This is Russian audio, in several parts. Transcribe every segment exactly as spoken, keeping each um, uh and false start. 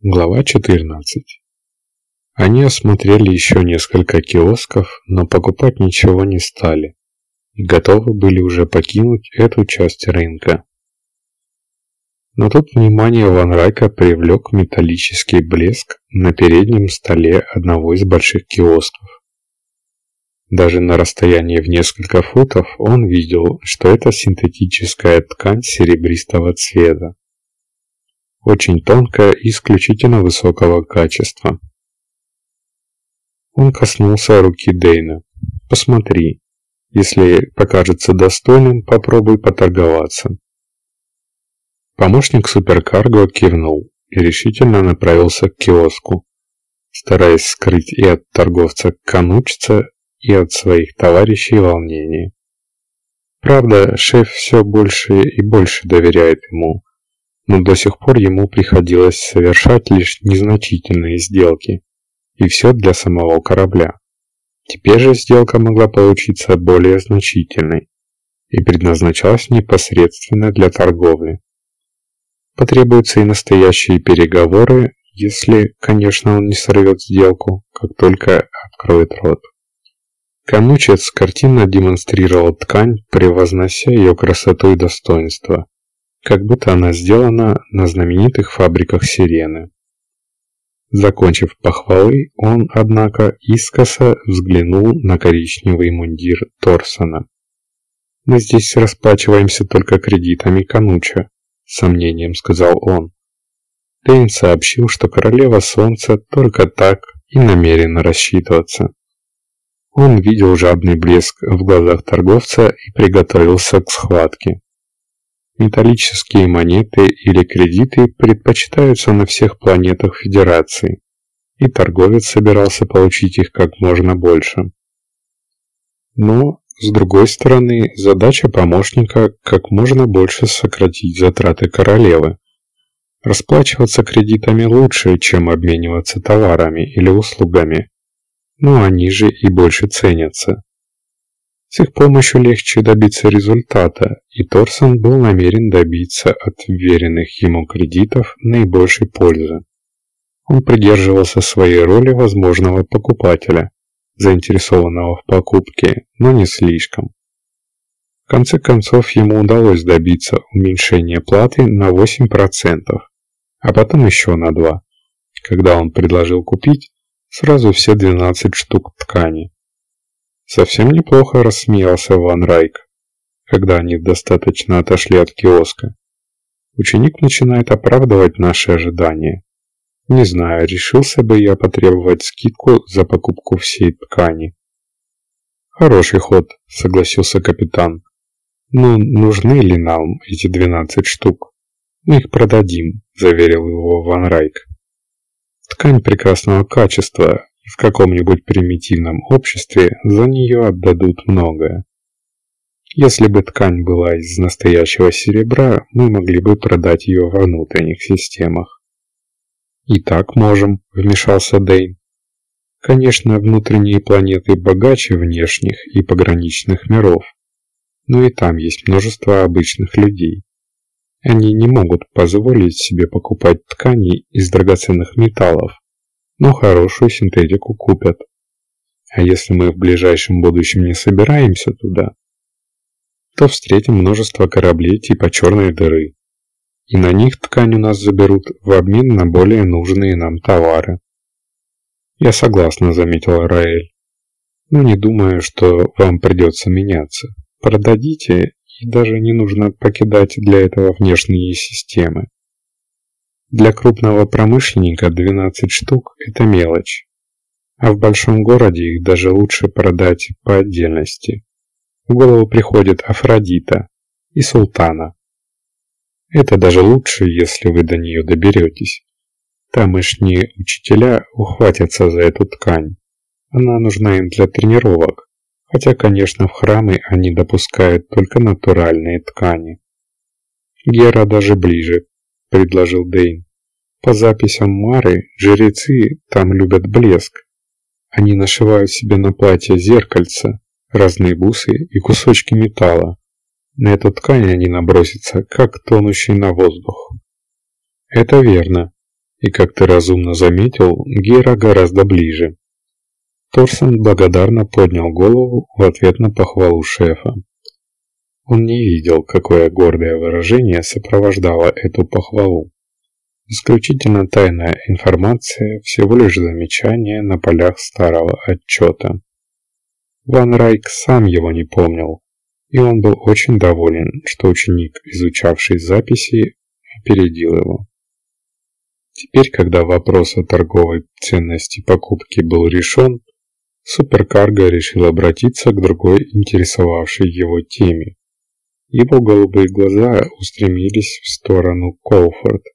Глава четырнадцать. Они осмотрели еще несколько киосков, но покупать ничего не стали и готовы были уже покинуть эту часть рынка. Но тут внимание Ван Райка привлек металлический блеск на переднем столе одного из больших киосков. Даже на расстоянии в несколько футов он видел, что это синтетическая ткань серебристого цвета. Очень тонкая и исключительно высокого качества. Он коснулся руки Дэйна. «Посмотри. Если покажется достойным, попробуй поторговаться». Помощник суперкарго кивнул и решительно направился к киоску, стараясь скрыть и от торговца Канучца, и от своих товарищей волнение. Правда, шеф все больше и больше доверяет ему, но до сих пор ему приходилось совершать лишь незначительные сделки, и все для самого корабля. Теперь же сделка могла получиться более значительной и предназначалась непосредственно для торговли. Потребуются и настоящие переговоры, если, конечно, он не сорвет сделку, как только откроет рот. Канучец картинно демонстрировал ткань, превознося ее красоту и достоинство, как будто она сделана на знаменитых фабриках Сирены. Закончив похвалы, он, однако, искоса взглянул на коричневый мундир Торсона. «Мы здесь расплачиваемся только кредитами Кануча», — с сомнением сказал он. Дэйн сообщил, что королева солнца только так и намерена рассчитываться. Он видел жадный блеск в глазах торговца и приготовился к схватке. Металлические монеты или кредиты предпочитаются на всех планетах Федерации, и торговец собирался получить их как можно больше. Но, с другой стороны, задача помощника как можно больше сократить затраты королевы. Расплачиваться кредитами лучше, чем обмениваться товарами или услугами, но они же и больше ценятся. С их помощью легче добиться результата, и Торсон был намерен добиться от вверенных ему кредитов наибольшей пользы. Он придерживался своей роли возможного покупателя, заинтересованного в покупке, но не слишком. В конце концов, ему удалось добиться уменьшения платы на восемь процентов, а потом еще на два процента, когда он предложил купить сразу все двенадцать штук ткани. Совсем неплохо, рассмеялся Ван Райк, когда они достаточно отошли от киоска. Ученик начинает оправдывать наши ожидания. Не знаю, решился бы я потребовать скидку за покупку всей ткани. Хороший ход, согласился капитан. Но нужны ли нам эти двенадцать штук? Мы их продадим, заверил его Ван Райк. Ткань прекрасного качества, и в каком-нибудь примитивном обществе за нее отдадут многое. Если бы ткань была из настоящего серебра, мы могли бы продать ее во внутренних системах. «И так можем», — вмешался Дэйн. «Конечно, внутренние планеты богаче внешних и пограничных миров, но и там есть множество обычных людей. Они не могут позволить себе покупать ткани из драгоценных металлов, но хорошую синтетику купят. А если мы в ближайшем будущем не собираемся туда, то встретим множество кораблей типа черной дыры, и на них ткань у нас заберут в обмен на более нужные нам товары». «Я согласна», — заметила Раэль. «Но не думаю, что вам придется меняться. Продадите, и даже не нужно покидать для этого внешние системы. Для крупного промышленника двенадцать штук – это мелочь, а в большом городе их даже лучше продать по отдельности. В голову приходит Афродита и Султана. Это даже лучше, если вы до нее доберетесь. Тамошние учителя ухватятся за эту ткань. Она нужна им для тренировок, хотя, конечно, в храмы они допускают только натуральные ткани. Гера даже ближе, предложил Дэйн. По записям Мары, жрецы там любят блеск. Они нашивают себе на платье зеркальца, разные бусы и кусочки металла. На эту ткань они набросятся, как тонущий на воздух. Это верно. И, как ты разумно заметил, Гера гораздо ближе. Торсон благодарно поднял голову в ответ на похвалу шефа. Он не видел, какое гордое выражение сопровождало эту похвалу. Исключительно тайная информация, всего лишь замечание на полях старого отчета. Ван Райк сам его не помнил, и он был очень доволен, что ученик, изучавший записи, опередил его. Теперь, когда вопрос о торговой ценности покупки был решен, Суперкарго решил обратиться к другой интересовавшей его теме. Его голубые глаза устремились в сторону Коуфорд.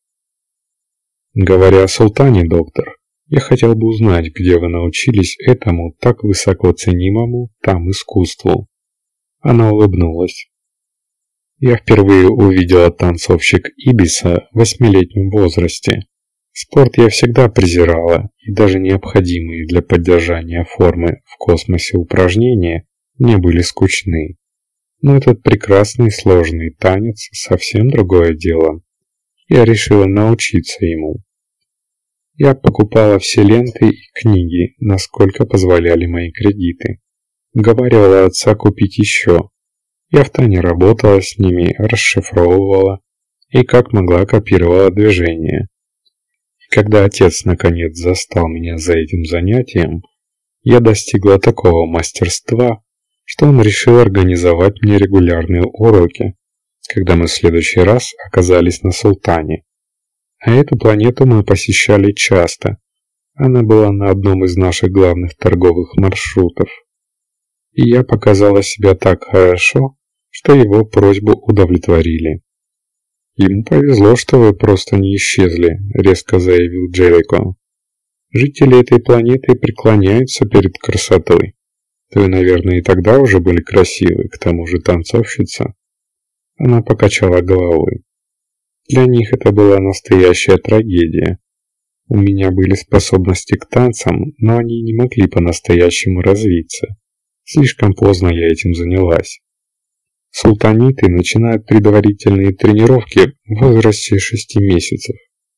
«Говоря о султане, доктор, я хотел бы узнать, где вы научились этому так высоко ценимому там искусству». Она улыбнулась. «Я впервые увидела танцовщик Ибиса в восьмилетнем возрасте. Спорт я всегда презирала, и даже необходимые для поддержания формы в космосе упражнения мне были скучны. Но этот прекрасный сложный танец совсем другое дело. Я решила научиться ему. Я покупала все ленты и книги, насколько позволяли мои кредиты. Уговаривала отца купить еще. Я втайне работала с ними, расшифровывала и как могла копировала движения. И когда отец наконец застал меня за этим занятием, я достигла такого мастерства, что он решил организовать мне регулярные уроки, когда мы в следующий раз оказались на Султане. А эту планету мы посещали часто. Она была на одном из наших главных торговых маршрутов. И я показала себя так хорошо, что его просьбу удовлетворили. «Ему повезло, что вы просто не исчезли», — резко заявил Джерико. «Жители этой планеты преклоняются перед красотой. Вы, наверное, и тогда уже были красивы, к тому же танцовщица». Она покачала головой. Для них это была настоящая трагедия. У меня были способности к танцам, но они не могли по-настоящему развиться. Слишком поздно я этим занялась. Султаниты начинают предварительные тренировки в возрасте шести месяцев.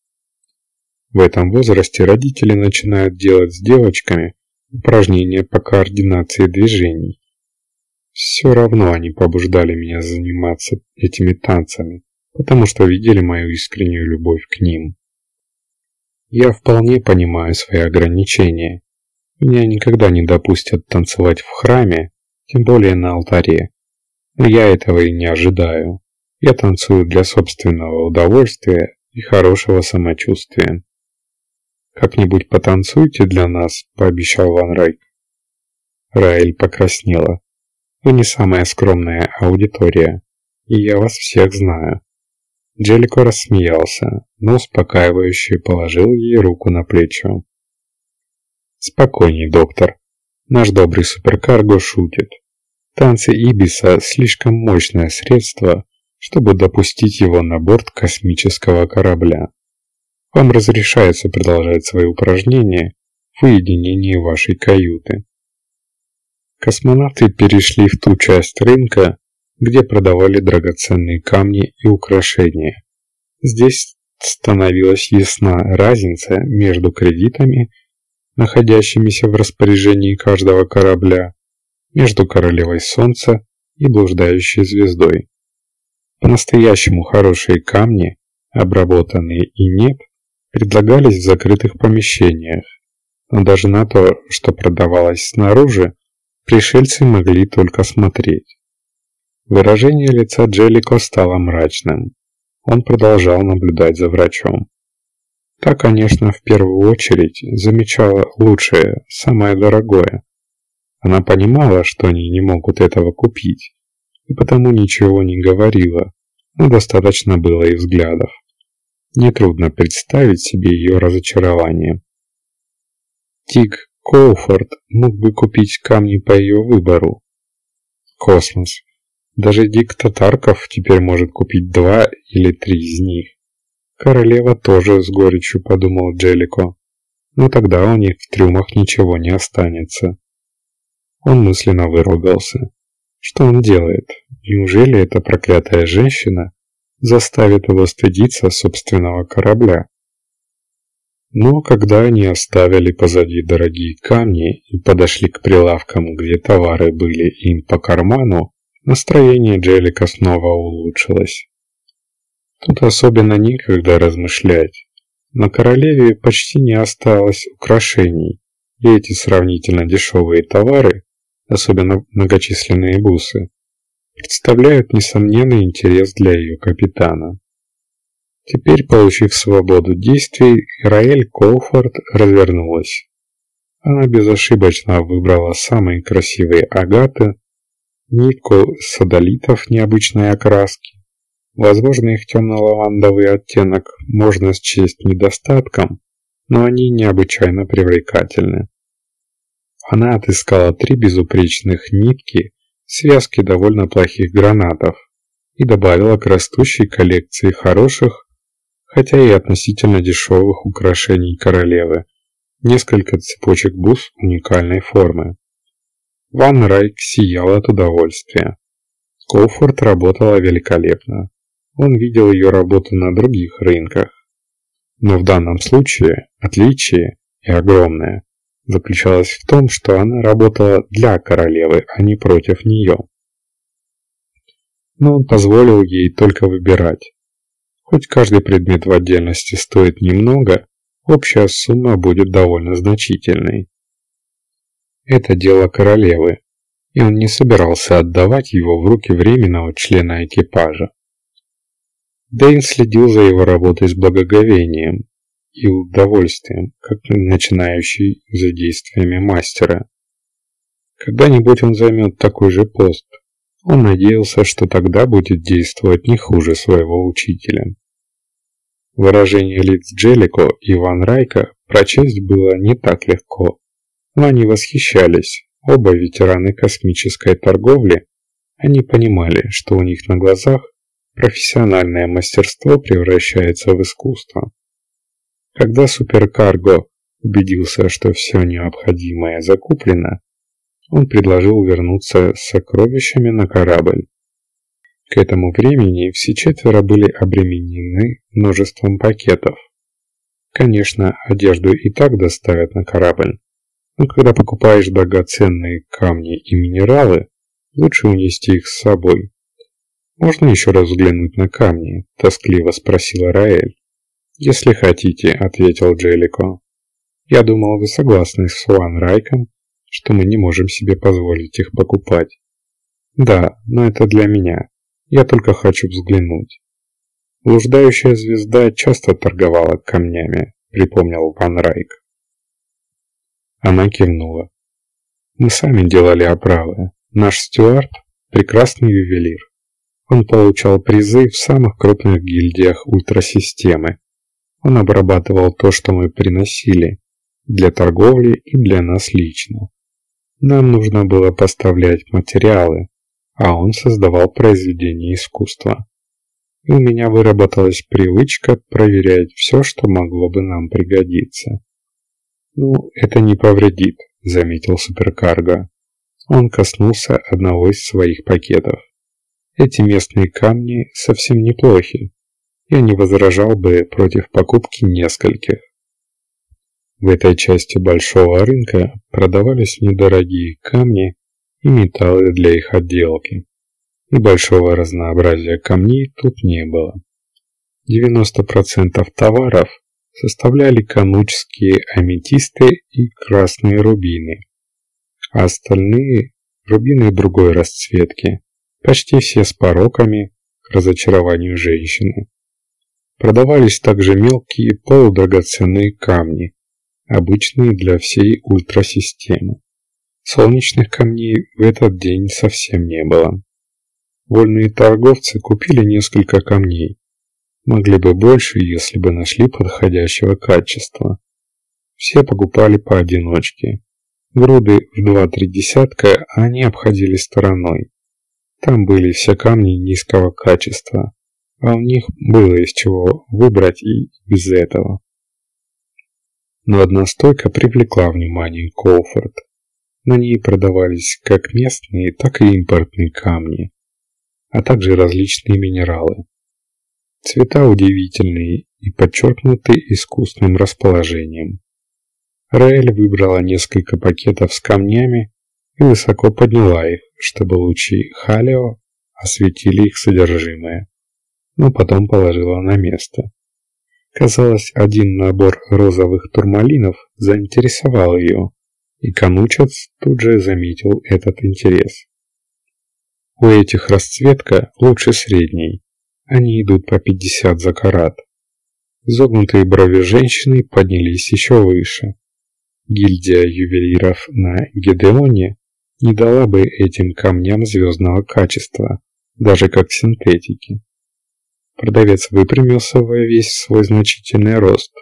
В этом возрасте родители начинают делать с девочками упражнения по координации движений. Все равно они побуждали меня заниматься этими танцами, потому что видели мою искреннюю любовь к ним. Я вполне понимаю свои ограничения. Меня никогда не допустят танцевать в храме, тем более на алтаре. Но я этого и не ожидаю. Я танцую для собственного удовольствия и хорошего самочувствия. «Как-нибудь потанцуйте для нас», — пообещал Ван Райк. Раэль покраснела. «Вы не самая скромная аудитория, и я вас всех знаю». Джеллико рассмеялся, но успокаивающе положил ей руку на плечо. «Спокойней, доктор. Наш добрый суперкарго шутит. Танцы Ибиса – слишком мощное средство, чтобы допустить его на борт космического корабля. Вам разрешается продолжать свои упражнения в уединении вашей каюты». Космонавты перешли в ту часть рынка, где продавали драгоценные камни и украшения. Здесь становилась ясна разница между кредитами, находящимися в распоряжении каждого корабля, между королевой солнца и блуждающей звездой. По-настоящему хорошие камни, обработанные и нет, предлагались в закрытых помещениях, но даже на то, что продавалось снаружи, пришельцы могли только смотреть. Выражение лица Джеллико стало мрачным. Он продолжал наблюдать за врачом. Та, конечно, в первую очередь замечала лучшее, самое дорогое. Она понимала, что они не могут этого купить, и потому ничего не говорила, но достаточно было и взглядов. Нетрудно представить себе ее разочарование. Тиг Коуфорд мог бы купить камни по ее выбору. Космос. Даже Дик Татарков теперь может купить два или три из них. Королева тоже с горечью подумал Джеллико, но тогда у них в трюмах ничего не останется. Он мысленно выругался. Что он делает? Неужели эта проклятая женщина заставит его стыдиться собственного корабля? Но когда они оставили позади дорогие камни и подошли к прилавкам, где товары были им по карману, настроение Джеллика снова улучшилось. Тут особенно некогда размышлять. На королеве почти не осталось украшений, и эти сравнительно дешевые товары, особенно многочисленные бусы, представляют несомненный интерес для ее капитана. Теперь, получив свободу действий, Раэль Коуфорд развернулась. Она безошибочно выбрала самые красивые агаты, нитку содолитов необычной окраски. Возможно, их темно-лавандовый оттенок можно счесть недостатком, но они необычайно привлекательны. Она отыскала три безупречных нитки, связки довольно плохих гранатов и добавила к растущей коллекции хороших, хотя и относительно дешевых украшений королевы, несколько цепочек бус уникальной формы. Ван Райк сиял от удовольствия. Коуфорд работала великолепно. Он видел ее работу на других рынках. Но в данном случае отличие, и огромное, заключалось в том, что она работала для королевы, а не против нее. Но он позволил ей только выбирать. Хоть каждый предмет в отдельности стоит немного, общая сумма будет довольно значительной. Это дело королевы, и он не собирался отдавать его в руки временного члена экипажа. Дэйн следил за его работой с благоговением и удовольствием, как начинающий за действиями мастера. Когда-нибудь он займет такой же пост. Он надеялся, что тогда будет действовать не хуже своего учителя. Выражение лиц Джеллико и Ван Райка прочесть было не так легко, но они восхищались. Оба ветераны космической торговли, они понимали, что у них на глазах профессиональное мастерство превращается в искусство. Когда суперкарго убедился, что все необходимое закуплено, он предложил вернуться с сокровищами на корабль. К этому времени все четверо были обременены множеством пакетов. Конечно, одежду и так доставят на корабль, но когда покупаешь драгоценные камни и минералы, лучше унести их с собой. «Можно еще раз взглянуть на камни?» – тоскливо спросила Раэль. «Если хотите», – ответил Джеллико. «Я думал, вы согласны с Ван Райком, что мы не можем себе позволить их покупать». «Да, но это для меня. Я только хочу взглянуть». «Блуждающая звезда часто торговала камнями», – припомнил Ван Райк. Она кивнула. «Мы сами делали оправы. Наш стюард – прекрасный ювелир. Он получал призы в самых крупных гильдиях ультрасистемы. Он обрабатывал то, что мы приносили, для торговли и для нас лично. Нам нужно было поставлять материалы, а он создавал произведения искусства. И у меня выработалась привычка проверять все, что могло бы нам пригодиться». «Ну, это не повредит», — заметил суперкарго. Он коснулся одного из своих пакетов. «Эти местные камни совсем неплохи. Я не возражал бы против покупки нескольких». В этой части большого рынка продавались недорогие камни и металлы для их отделки. И большого разнообразия камней тут не было. девяносто процентов товаров составляли канучские аметисты и красные рубины, а остальные – рубины другой расцветки, почти все с пороками, к разочарованию женщины. Продавались также мелкие полудрагоценные камни, обычные для всей ультрасистемы. Солнечных камней в этот день совсем не было. Вольные торговцы купили несколько камней. Могли бы больше, если бы нашли подходящего качества. Все покупали поодиночке. Груды в два-три десятка они обходили стороной. Там были все камни низкого качества, а у них было из чего выбрать и без этого. Но одна стойка привлекла внимание Коуфорд. На ней продавались как местные, так и импортные камни, а также различные минералы. Цвета удивительные и подчеркнуты искусственным расположением. Раэль выбрала несколько пакетов с камнями и высоко подняла их, чтобы лучи Халио осветили их содержимое, но потом положила на место. Казалось, один набор розовых турмалинов заинтересовал ее, и Канучец тут же заметил этот интерес. У этих расцветка лучше средней, они идут по пятьдесят за карат. Изогнутые брови женщины поднялись еще выше. Гильдия ювелиров на Гедеоне не дала бы этим камням звездного качества, даже как синтетики. Продавец выпрямился во весь свой значительный рост.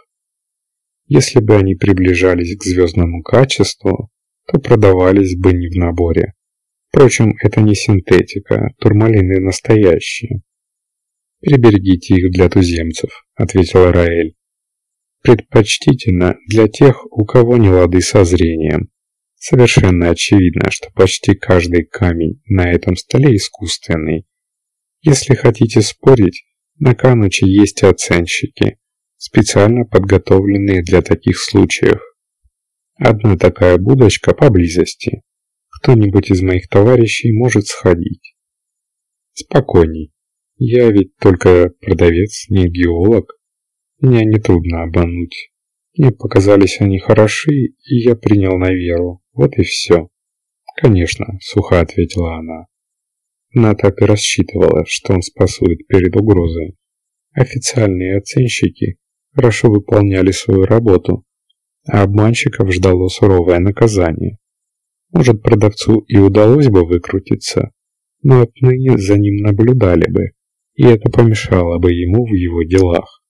Если бы они приближались к звездному качеству, то продавались бы не в наборе. Впрочем, это не синтетика, турмалины настоящие. «Приберегите их для туземцев», — ответила Раэль. «Предпочтительно для тех, у кого не лады со зрением. Совершенно очевидно, что почти каждый камень на этом столе искусственный. Если хотите спорить, на Кануче есть оценщики, специально подготовленные для таких случаев. Одна такая будочка поблизости. Кто-нибудь из моих товарищей может сходить». «Спокойней. Я ведь только продавец, не геолог. Меня нетрудно обмануть. Мне показались они хороши, и я принял на веру. Вот и все». «Конечно», — сухо ответила она. Она так и рассчитывала, что он спасует перед угрозой. Официальные оценщики хорошо выполняли свою работу, а обманщиков ждало суровое наказание. Может, продавцу и удалось бы выкрутиться, но отныне за ним наблюдали бы, и это помешало бы ему в его делах.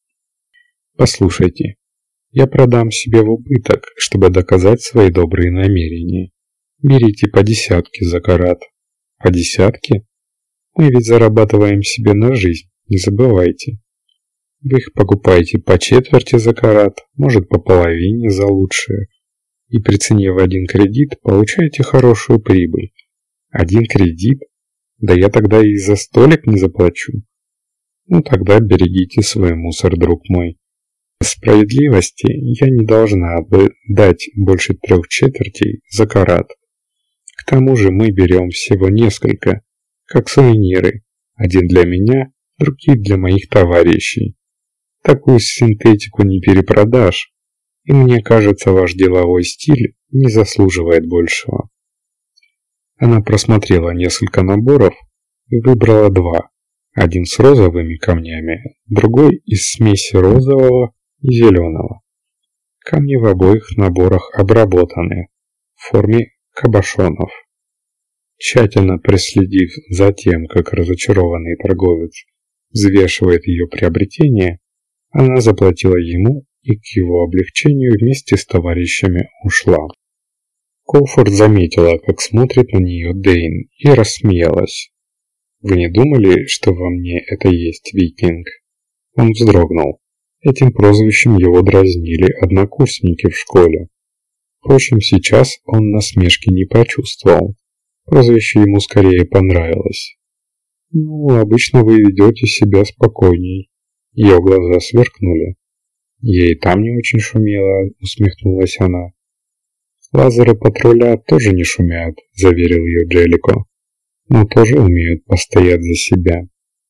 «Послушайте, я продам себе в убыток, чтобы доказать свои добрые намерения. Берите по десятке за карат». «По десятке? Мы ведь зарабатываем себе на жизнь, не забывайте. Вы их покупаете по четверти за карат, может, по половине за лучшее. И при цене в один кредит получаете хорошую прибыль. Один кредит? Да я тогда и за столик не заплачу. Ну тогда берегите свой мусор, друг мой. По справедливости я не должна бы дать больше трех четвертей за карат. К тому же мы берем всего несколько, как сувениры. Один для меня, другие для моих товарищей. Такую синтетику не перепродашь, и мне кажется, ваш деловой стиль не заслуживает большего». Она просмотрела несколько наборов и выбрала два. Один с розовыми камнями, другой из смеси розового и зеленого. Камни в обоих наборах обработаны в форме кабошонов. Тщательно проследив за тем, как разочарованный торговец взвешивает ее приобретение, она заплатила ему и к его облегчению вместе с товарищами ушла. Колфорд заметила, как смотрит на нее Дейн, и рассмеялась. «Вы не думали, что во мне это есть викинг?» Он вздрогнул. Этим прозвищем его дразнили однокурсники в школе. Впрочем, сейчас он насмешки не почувствовал. Прозвище ему скорее понравилось. «Ну, обычно вы ведете себя спокойней». Ее глаза сверкнули. «Я и там не очень шумела», — усмехнулась она. «Лазеры патруля тоже не шумят», — заверил ее Джеллико, «но тоже умеют постоять за себя».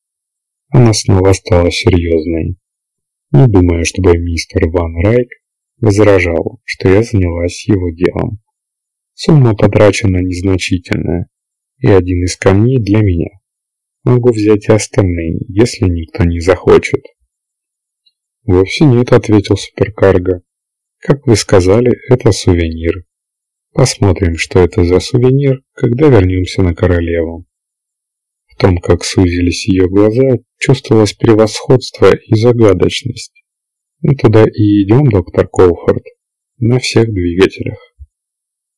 Она снова стала серьезной. «Не думаю, чтобы мистер Ван Райк возражал, что я занялась его делом. Сумма потрачена незначительная, и один из камней для меня. Могу взять и остальные, если никто не захочет». «Вовсе нет», — ответил суперкарго. «Как вы сказали, это сувенир. Посмотрим, что это за сувенир, когда вернемся на королеву». В том, как сузились ее глаза, чувствовалось превосходство и загадочность. «Мы туда и идем, доктор Колфорд, на всех двигателях».